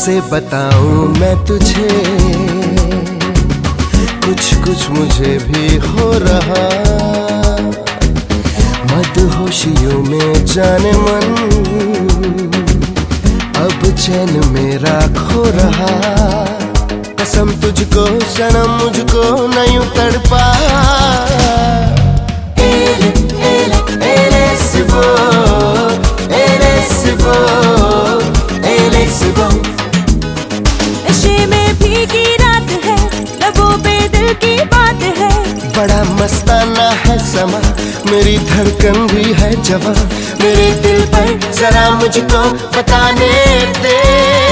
कैसे बताऊं मैं तुझे, कुछ कुछ मुझे भी हो रहा। मदहोशियों में जाने मन, अब चैन मेरा खो रहा। कसम तुझको सनम मुझको न यूं तड़पा। नशे में भीगी रात है, लबों पे दिल की बात है। बड़ा मस्ताना है समा, मेरी धड़कन भी है जवां। मेरे दिल पर जरा मुझको बताने दे।